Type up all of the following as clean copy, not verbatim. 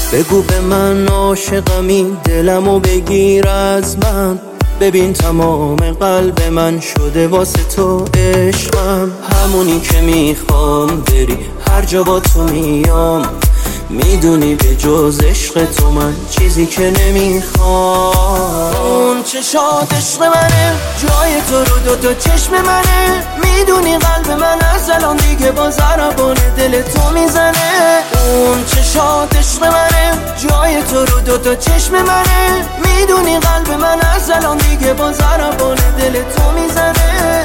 بگو به من عاشقمی، دلمو بگیر از من. ببین تمام قلب من شده واسه تو عشقم. همونی که میخوام بری هر جا با تو میام. میدونی به جز عشق تو من چیزی که نمیخوام. اون چشات عشق منه، جای تو رو دوتا چشم منه. میدونی قلب من از الان دیگه با ضربان دل تو میزنه. اون چشات عشق منه، جای تو رو دوتا چشم منه. میدونی قلب من از الان دیگه با ضربان دل تو میزنه.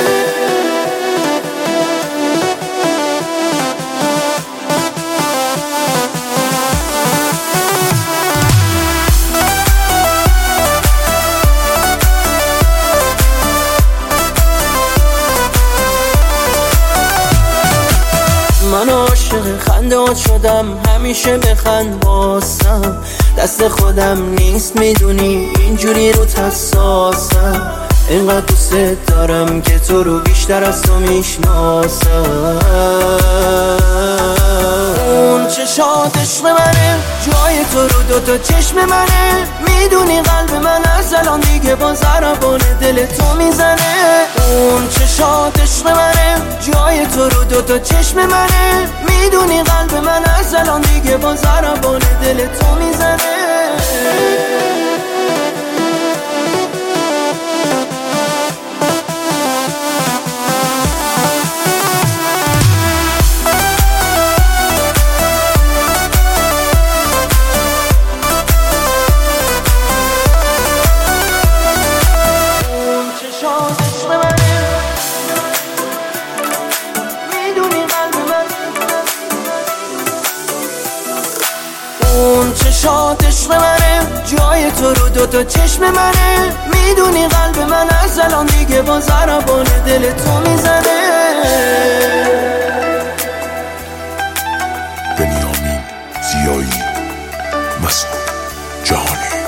من عاشق خنده‌هات شدم، همیشه بخند باسم. دست خودم نیست میدونی اینجوری رو حساسم. اینقدر دوست دارم که تو رو بیشتر از تو میشناسم. اون چشات عشق منه، جای تو رو دوتا چشم منه. میدونی قلب من از الان دیگه با ضربان دل تو میزنه. اون چشات عشق منه، جای تو رو دوتا چشم منه. میدونی قلب من از الان دیگه با ضربان دل تو میزنه. اون چشات عشق منه، جای تو رو دوتا چشم منه. میدونی قلب من از الان دیگه با ضربان دل تو میزنه. بنیامین زیایی، مسعود جهانی.